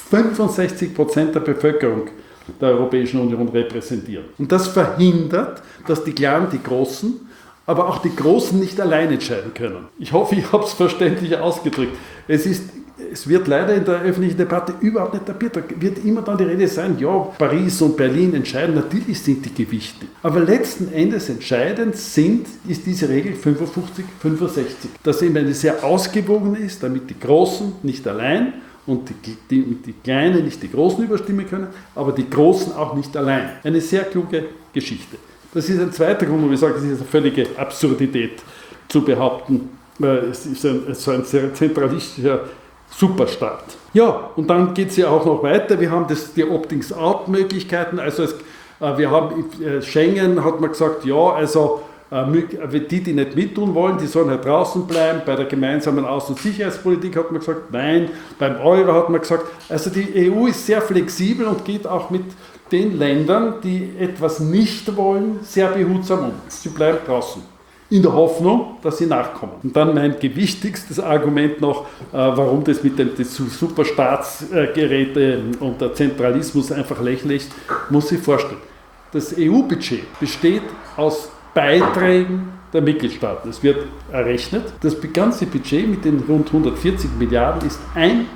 65% der Bevölkerung der Europäischen Union repräsentieren. Und das verhindert, dass die Kleinen, die Großen, aber auch die Großen nicht allein entscheiden können. Ich hoffe, ich habe es verständlich ausgedrückt. Es wird leider in der öffentlichen Debatte überhaupt nicht tapiert. Da wird immer dann die Rede sein, ja, Paris und Berlin entscheiden. Natürlich sind die Gewichte. Aber letzten Endes entscheidend ist diese Regel 55-65. Dass eben eine sehr ausgewogene ist, damit die Großen nicht allein und die Kleinen nicht die Großen überstimmen können, aber die Großen auch nicht allein. Eine sehr kluge Geschichte. Das ist ein zweiter Grund, wo ich sage, es ist eine völlige Absurdität zu behaupten, es ist so ein sehr zentralistischer Superstaat. Ja, und dann geht es ja auch noch weiter. Wir haben die Opting-out-Möglichkeiten. Also wir haben Schengen, hat man gesagt, ja, also die nicht mittun wollen, die sollen halt draußen bleiben. Bei der gemeinsamen Außen- und Sicherheitspolitik hat man gesagt, nein. Beim Euro hat man gesagt, also die EU ist sehr flexibel und geht auch mit den Ländern, die etwas nicht wollen, sehr behutsam um. Sie bleiben draußen. In der Hoffnung, dass sie nachkommen. Und dann mein gewichtigstes Argument noch, warum das mit den Superstaatsgeräten und der Zentralismus einfach lächerlich ist, muss ich vorstellen. Das EU-Budget besteht aus Beiträgen der Mitgliedstaaten. Es wird errechnet, das ganze Budget mit den rund 140 Milliarden ist 1%,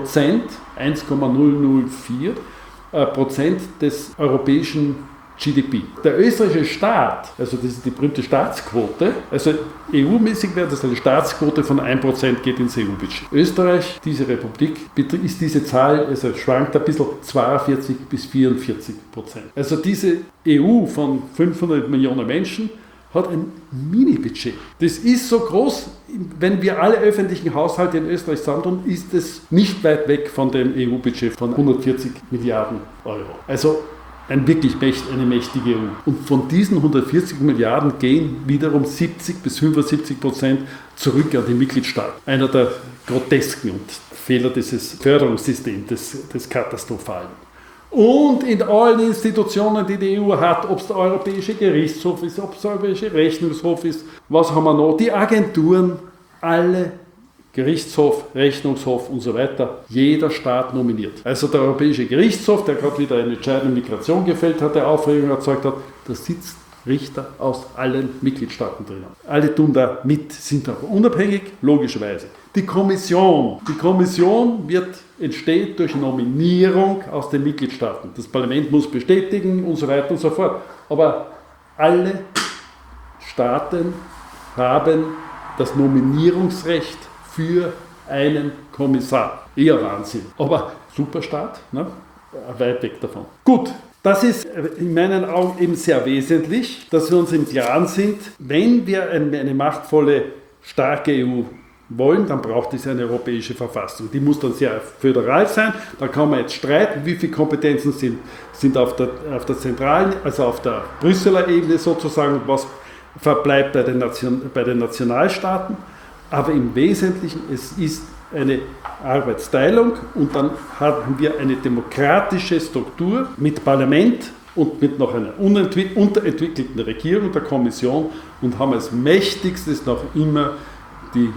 1,004% des europäischen GDP. Der österreichische Staat, also das ist die berühmte Staatsquote, also EU-mäßig wäre das eine Staatsquote von 1% geht ins EU-Budget. Österreich, diese Republik, ist diese Zahl, also schwankt ein bisschen 42-44%. Also diese EU von 500 Millionen Menschen hat ein Mini-Budget. Das ist so groß, wenn wir alle öffentlichen Haushalte in Österreich zusammentun, ist es nicht weit weg von dem EU-Budget von 140 Milliarden Euro. Also eine mächtige EU. Und von diesen 140 Milliarden gehen wiederum 70-75% zurück an die Mitgliedstaaten. Einer der grotesken und Fehler dieses Förderungssystems, des Katastrophalen. Und in allen Institutionen, die die EU hat, ob es der Europäische Gerichtshof ist, ob es der Europäische Rechnungshof ist, was haben wir noch? Die Agenturen, alle Gerichtshof, Rechnungshof und so weiter, jeder Staat nominiert. Also der Europäische Gerichtshof, der gerade wieder eine entscheidende Migration gefällt hat, der Aufregung erzeugt hat, da sitzt Richter aus allen Mitgliedstaaten drin. Alle tun da mit, sind aber unabhängig, logischerweise. Die Kommission entsteht durch Nominierung aus den Mitgliedstaaten. Das Parlament muss bestätigen und so weiter und so fort. Aber alle Staaten haben das Nominierungsrecht für einen Kommissar. Eher Wahnsinn. Aber Superstaat, ne? Weit weg davon. Gut, das ist in meinen Augen eben sehr wesentlich, dass wir uns im Klaren sind, wenn wir eine machtvolle, starke EU wollen, dann braucht es eine europäische Verfassung. Die muss dann sehr föderal sein. Da kann man jetzt streiten, wie viele Kompetenzen sind auf der zentralen, also auf der Brüsseler Ebene sozusagen, und was verbleibt bei den Nationalstaaten. Aber im Wesentlichen, es ist eine Arbeitsteilung und dann haben wir eine demokratische Struktur mit Parlament und mit noch einer unterentwickelten Regierung der Kommission und haben als mächtigstes noch immer die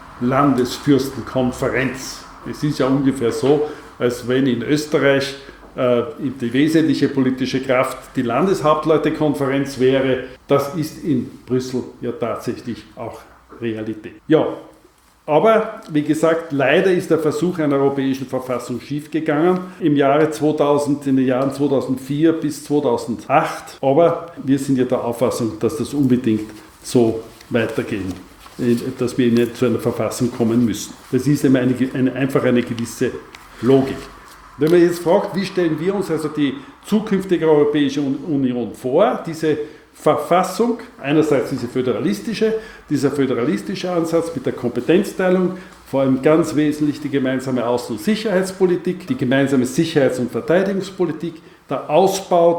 Landesfürstenkonferenz. Es ist ja ungefähr so, als wenn in Österreich die wesentliche politische Kraft die Landeshauptleutekonferenz wäre. Das ist in Brüssel ja tatsächlich auch Realität. Ja, Aber, wie gesagt, leider ist der Versuch einer europäischen Verfassung schiefgegangen in den Jahren 2004 bis 2008. Aber wir sind ja der Auffassung, dass das unbedingt so weitergehen, dass wir nicht zu einer Verfassung kommen müssen. Das ist einfach eine gewisse Logik. Wenn man jetzt fragt, wie stellen wir uns also die zukünftige Europäische Union vor, diese Verfassung, einerseits dieser föderalistische Ansatz mit der Kompetenzteilung, vor allem ganz wesentlich die gemeinsame Außen- und Sicherheitspolitik, die gemeinsame Sicherheits- und Verteidigungspolitik, der Ausbau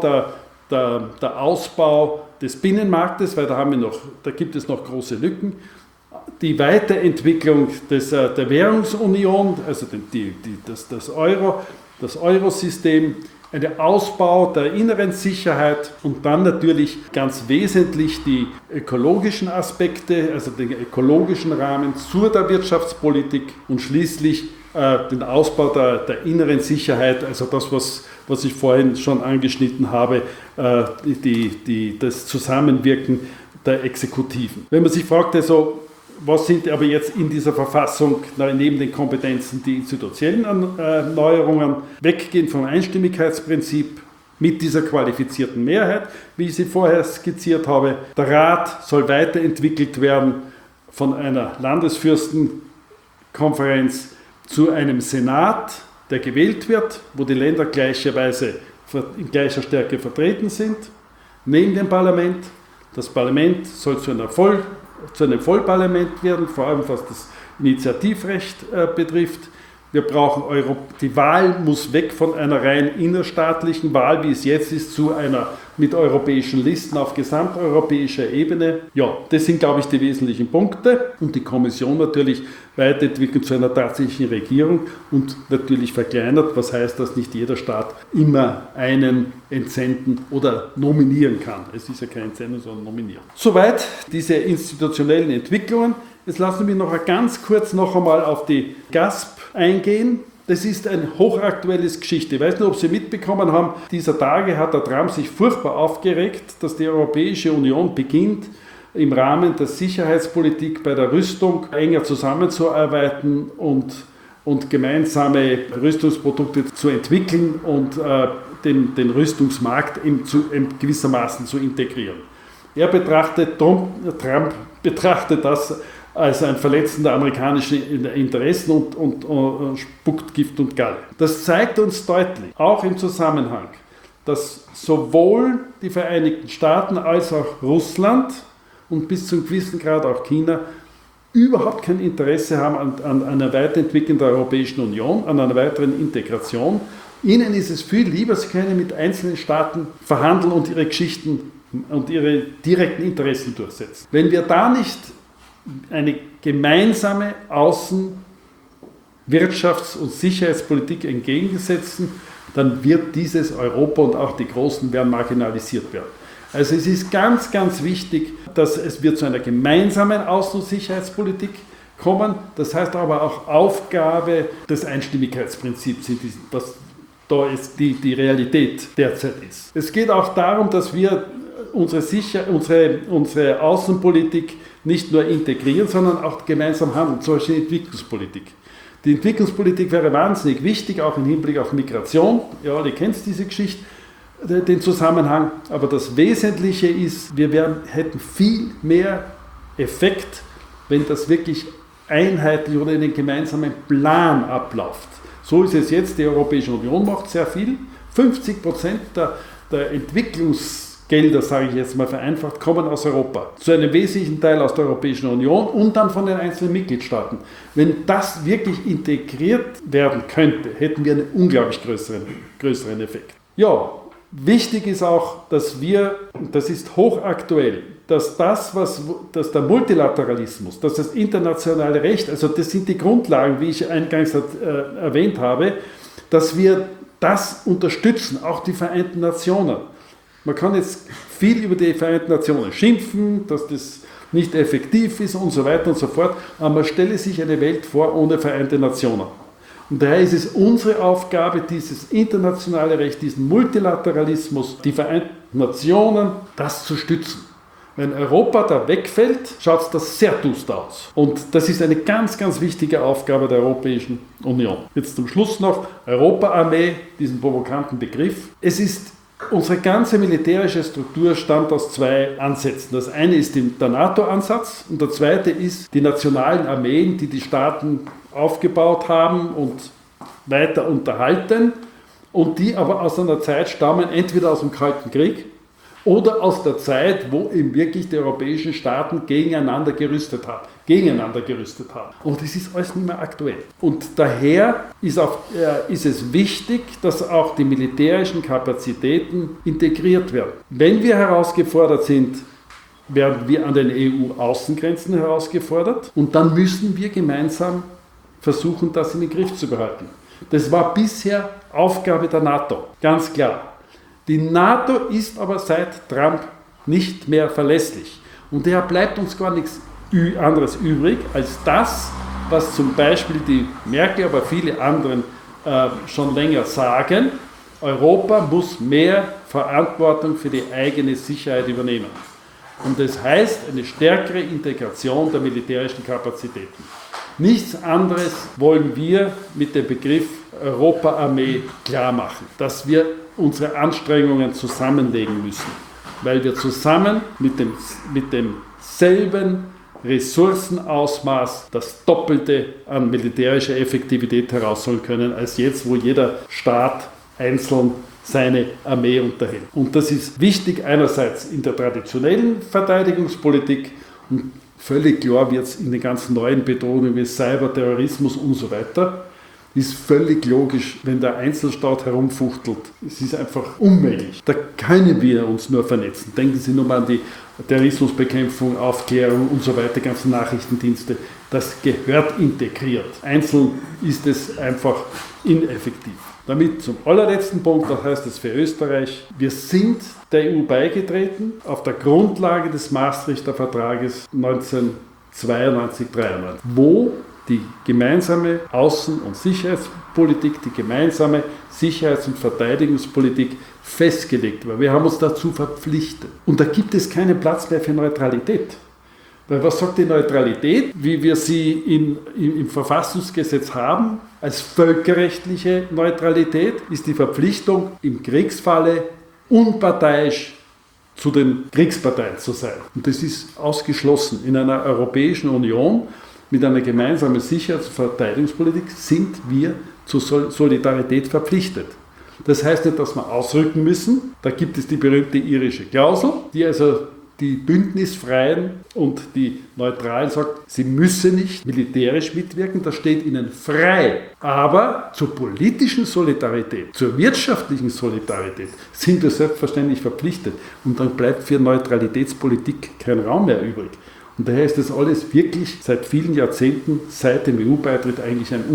des Binnenmarktes, weil da gibt es noch große Lücken, die Weiterentwicklung der Währungsunion, also das Eurosystem, ein Ausbau der inneren Sicherheit und dann natürlich ganz wesentlich die ökologischen Aspekte, also den ökologischen Rahmen der Wirtschaftspolitik und schließlich den Ausbau der inneren Sicherheit, also das, was ich vorhin schon angeschnitten habe, das Zusammenwirken der Exekutiven. Wenn man sich fragt, also, was sind aber jetzt in dieser Verfassung neben den Kompetenzen die institutionellen Erneuerungen? Weggehen vom Einstimmigkeitsprinzip mit dieser qualifizierten Mehrheit, wie ich sie vorher skizziert habe. Der Rat soll weiterentwickelt werden von einer Landesfürstenkonferenz zu einem Senat, der gewählt wird, wo die Länder gleicherweise in gleicher Stärke vertreten sind, neben dem Parlament. Das Parlament soll zu einem Vollparlament werden, vor allem was das Initiativrecht betrifft. Wir brauchen die Wahl muss weg von einer rein innerstaatlichen Wahl, wie es jetzt ist, zu einer mit europäischen Listen auf gesamteuropäischer Ebene. Ja, das sind, glaube ich, die wesentlichen Punkte. Und die Kommission natürlich weiterentwickelt zu einer tatsächlichen Regierung und natürlich verkleinert, was heißt, dass nicht jeder Staat immer einen entsenden oder nominieren kann. Es ist ja kein Entsenden, sondern nominieren. Soweit diese institutionellen Entwicklungen. Jetzt lassen Sie mich noch ganz kurz noch einmal auf die GASP eingehen. Das ist eine hochaktuelles Geschichte. Ich weiß nicht, ob Sie mitbekommen haben, dieser Tage hat der Trump sich furchtbar aufgeregt, dass die Europäische Union beginnt, im Rahmen der Sicherheitspolitik bei der Rüstung enger zusammenzuarbeiten und gemeinsame Rüstungsprodukte zu entwickeln und den Rüstungsmarkt gewissermaßen zu integrieren. Trump betrachtet das als ein Verletzen der amerikanischen Interessen und spuckt Gift und Galle. Das zeigt uns deutlich, auch im Zusammenhang, dass sowohl die Vereinigten Staaten als auch Russland und bis zu einem gewissen Grad auch China überhaupt kein Interesse haben an einer Weiterentwicklung der Europäischen Union, an einer weiteren Integration. Ihnen ist es viel lieber, sie können mit einzelnen Staaten verhandeln und ihre Geschichten und ihre direkten Interessen durchsetzen. Wenn wir da nicht eine gemeinsame Außen-, Wirtschafts- und Sicherheitspolitik entgegensetzen, dann wird dieses Europa und auch die Großen werden marginalisiert werden. Also es ist ganz, ganz wichtig, dass wir zu einer gemeinsamen Außen- und Sicherheitspolitik kommen. Das heißt aber auch Aufgabe des Einstimmigkeitsprinzips, was da ist die Realität derzeit ist. Es geht auch darum, dass wir unsere Außenpolitik nicht nur integrieren, sondern auch gemeinsam handeln, zum Beispiel Entwicklungspolitik. Die Entwicklungspolitik wäre wahnsinnig wichtig, auch im Hinblick auf Migration. Ja, ihr kennt diese Geschichte, den Zusammenhang. Aber das Wesentliche ist, wir hätten viel mehr Effekt, wenn das wirklich einheitlich oder in einem gemeinsamen Plan abläuft. So ist es jetzt, die Europäische Union macht sehr viel. 50% der Entwicklungsgelder, sage ich jetzt mal vereinfacht, kommen aus Europa. Zu einem wesentlichen Teil aus der Europäischen Union und dann von den einzelnen Mitgliedstaaten. Wenn das wirklich integriert werden könnte, hätten wir einen unglaublich größeren Effekt. Ja, wichtig ist auch, dass das ist hochaktuell, dass der Multilateralismus, dass das internationale Recht, also das sind die Grundlagen, wie ich eingangs erwähnt habe, dass wir das unterstützen, auch die Vereinten Nationen. Man kann jetzt viel über die Vereinten Nationen schimpfen, dass das nicht effektiv ist und so weiter und so fort, aber man stelle sich eine Welt vor ohne Vereinte Nationen. Und daher ist es unsere Aufgabe, dieses internationale Recht, diesen Multilateralismus, die Vereinten Nationen, das zu stützen. Wenn Europa da wegfällt, schaut das sehr duster aus. Und das ist eine ganz, ganz wichtige Aufgabe der Europäischen Union. Jetzt zum Schluss noch Europa-Armee, diesen provokanten Begriff. Unsere ganze militärische Struktur stammt aus zwei Ansätzen. Das eine ist der NATO-Ansatz und der zweite ist die nationalen Armeen, die die Staaten aufgebaut haben und weiter unterhalten und die aber aus einer Zeit stammen, entweder aus dem Kalten Krieg oder aus der Zeit, wo eben wirklich die europäischen Staaten gegeneinander gerüstet haben. Und das ist alles nicht mehr aktuell. Und daher ist es wichtig, dass auch die militärischen Kapazitäten integriert werden. Wenn wir herausgefordert sind, werden wir an den EU-Außengrenzen herausgefordert und dann müssen wir gemeinsam versuchen, das in den Griff zu behalten. Das war bisher Aufgabe der NATO, ganz klar. Die NATO ist aber seit Trump nicht mehr verlässlich. Und daher bleibt uns gar nichts anderes übrig, als das, was zum Beispiel die Merkel, aber viele anderen schon länger sagen: Europa muss mehr Verantwortung für die eigene Sicherheit übernehmen. Und das heißt eine stärkere Integration der militärischen Kapazitäten. Nichts anderes wollen wir mit dem Begriff Europa-Armee klar machen, dass wir unsere Anstrengungen zusammenlegen müssen, weil wir zusammen mit demselben Ressourcenausmaß das Doppelte an militärischer Effektivität herausholen können, als jetzt, wo jeder Staat einzeln seine Armee unterhält. Und das ist wichtig einerseits in der traditionellen Verteidigungspolitik und völlig klar wird es in den ganzen neuen Bedrohungen wie Cyberterrorismus und so weiter. Ist völlig logisch, wenn der Einzelstaat herumfuchtelt. Es ist einfach unmöglich. Da können wir uns nur vernetzen. Denken Sie nur mal an die Terrorismusbekämpfung, Aufklärung und so weiter, ganze Nachrichtendienste. Das gehört integriert. Einzeln ist es einfach ineffektiv. Damit zum allerletzten Punkt, was heißt das für Österreich? Wir sind der EU beigetreten auf der Grundlage des Maastrichter Vertrages 1992, 1993, wo die gemeinsame Außen- und Sicherheitspolitik, die gemeinsame Sicherheits- und Verteidigungspolitik festgelegt war. Wir haben uns dazu verpflichtet. Und da gibt es keinen Platz mehr für Neutralität. Weil was sagt die Neutralität, wie wir sie im Verfassungsgesetz haben, als völkerrechtliche Neutralität, ist die Verpflichtung, im Kriegsfalle unparteiisch zu den Kriegsparteien zu sein. Und das ist ausgeschlossen. In einer Europäischen Union mit einer gemeinsamen Sicherheits- und Verteidigungspolitik sind wir zur Solidarität verpflichtet. Das heißt nicht, dass wir ausrücken müssen. Da gibt es die berühmte irische Klausel, die also die Bündnisfreien und die Neutralen sagt, sie müssen nicht militärisch mitwirken, das steht ihnen frei. Aber zur politischen Solidarität, zur wirtschaftlichen Solidarität sind wir selbstverständlich verpflichtet. Und dann bleibt für Neutralitätspolitik kein Raum mehr übrig. Und daher ist das alles wirklich seit vielen Jahrzehnten, seit dem EU-Beitritt eigentlich eine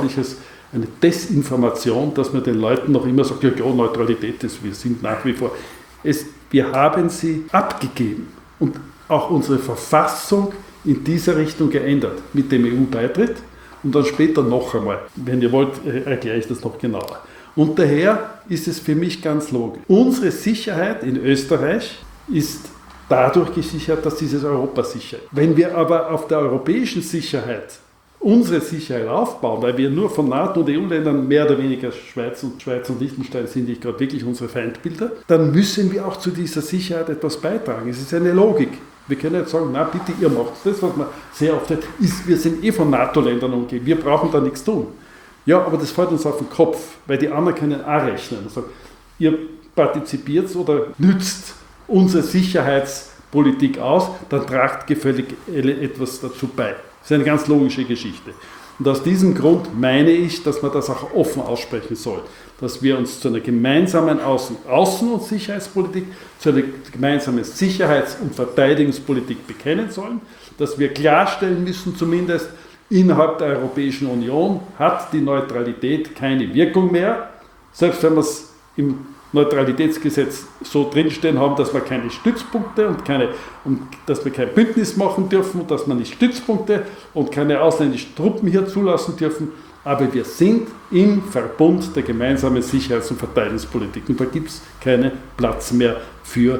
Desinformation, dass man den Leuten noch immer sagt, ja, Neutralität ist, wir sind nach wie vor. Wir haben sie abgegeben und auch unsere Verfassung in dieser Richtung geändert mit dem EU-Beitritt und dann später noch einmal. Wenn ihr wollt, erkläre ich das noch genauer. Und daher ist es für mich ganz logisch. Unsere Sicherheit in Österreich ist dadurch gesichert, dass dieses Europa sicher ist. Wenn wir aber auf der europäischen Sicherheit unsere Sicherheit aufbauen, weil wir nur von NATO und EU-Ländern mehr oder weniger Schweiz und Liechtenstein sind nicht gerade wirklich unsere Feindbilder, dann müssen wir auch zu dieser Sicherheit etwas beitragen. Es ist eine Logik. Wir können nicht sagen, na bitte, ihr macht das, was man sehr oft sagt, ist, wir sind von NATO-Ländern umgeben, wir brauchen da nichts tun. Ja, aber das fällt uns auf den Kopf, weil die anderen können auch rechnen. Also, ihr partizipiert oder nützt unsere Sicherheitspolitik aus, dann tragt gefällig etwas dazu bei. Das ist eine ganz logische Geschichte. Und aus diesem Grund meine ich, dass man das auch offen aussprechen soll. Dass wir uns zu einer gemeinsamen Außen- und Sicherheitspolitik, zu einer gemeinsamen Sicherheits- und Verteidigungspolitik bekennen sollen. Dass wir klarstellen müssen, zumindest innerhalb der Europäischen Union hat die Neutralität keine Wirkung mehr. Selbst wenn wir es im Neutralitätsgesetz so drinstehen haben, dass wir keine Stützpunkte und dass wir kein Bündnis machen dürfen und dass wir nicht Stützpunkte und keine ausländischen Truppen hier zulassen dürfen. Aber wir sind im Verbund der gemeinsamen Sicherheits- und Verteidigungspolitik und da gibt es keinen Platz mehr für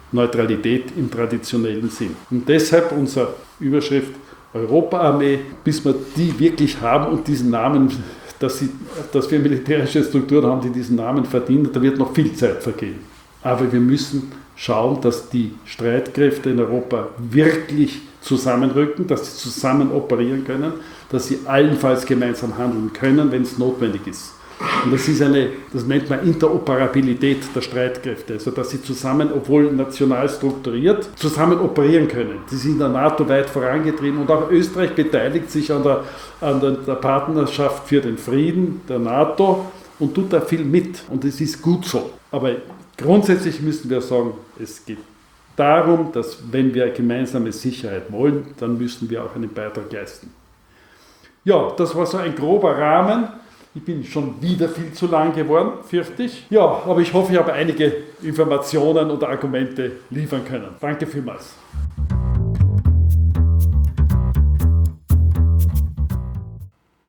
Neutralität im traditionellen Sinn. Und deshalb unsere Überschrift Europaarmee, bis wir die wirklich haben und diesen Namen, dass wir militärische Strukturen haben, die diesen Namen verdienen, da wird noch viel Zeit vergehen. Aber wir müssen schauen, dass die Streitkräfte in Europa wirklich zusammenrücken, dass sie zusammen operieren können, dass sie allenfalls gemeinsam handeln können, wenn es notwendig ist. Und das nennt man Interoperabilität der Streitkräfte, also dass sie zusammen, obwohl national strukturiert, zusammen operieren können. Die sind in der NATO weit vorangetrieben und auch Österreich beteiligt sich an der Partnerschaft für den Frieden der NATO und tut da viel mit. Und es ist gut so. Aber grundsätzlich müssen wir sagen, es geht darum, dass wenn wir gemeinsame Sicherheit wollen, dann müssen wir auch einen Beitrag leisten. Ja, das war so ein grober Rahmen. Ich bin schon wieder viel zu lang geworden, fürchte ich. Ja, aber ich hoffe, ich habe einige Informationen und Argumente liefern können. Danke vielmals.